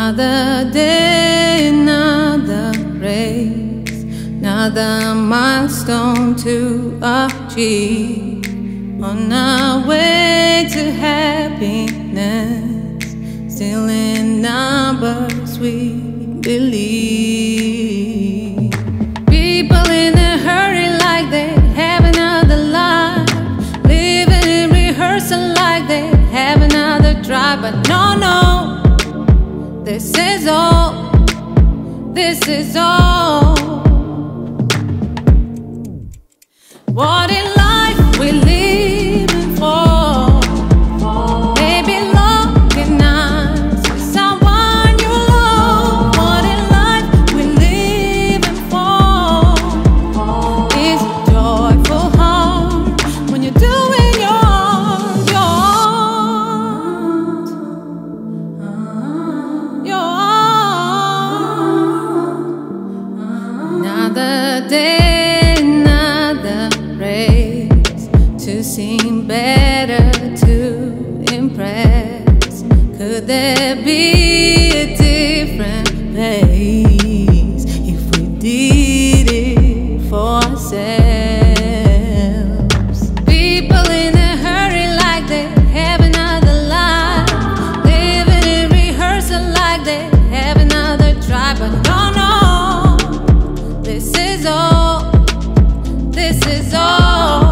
Another day, another race, another milestone to achieve. On our way to happiness, still in numbers we believe. People in a hurry like they have another life, living in rehearsal like they have another drive. But no, this is all, this is all. What in life we living for? Maybe looking nice with someone you love. What in life we living for is a joyful heart when you're doing yours. Another day, another race, to seem better, to impress. Could there be a different place if we did it for ourselves? People in a hurry like they have another life, living in rehearsal like they have another try. But no, this is all, this is all.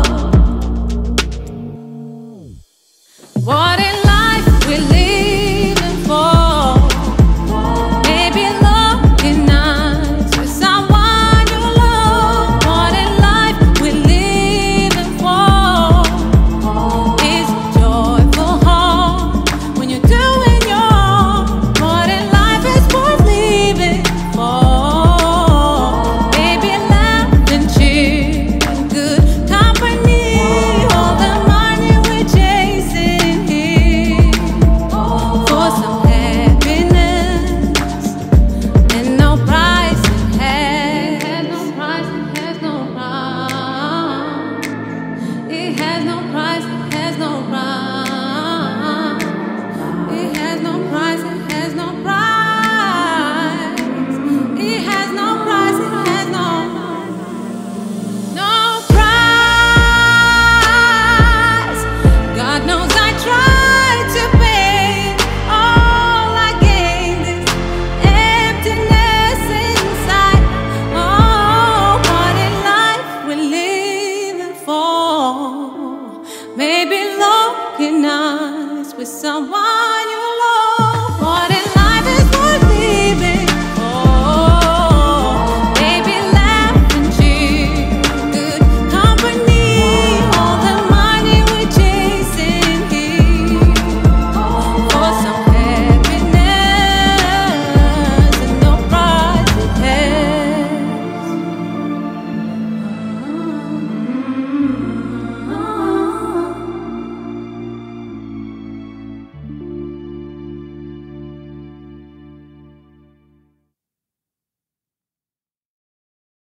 What in life we living for? Maybe looking nice with someone you love. What in life we living for is a joyful heart when you're doing yours. What in life is worth living for? Maybe looking nice with someone you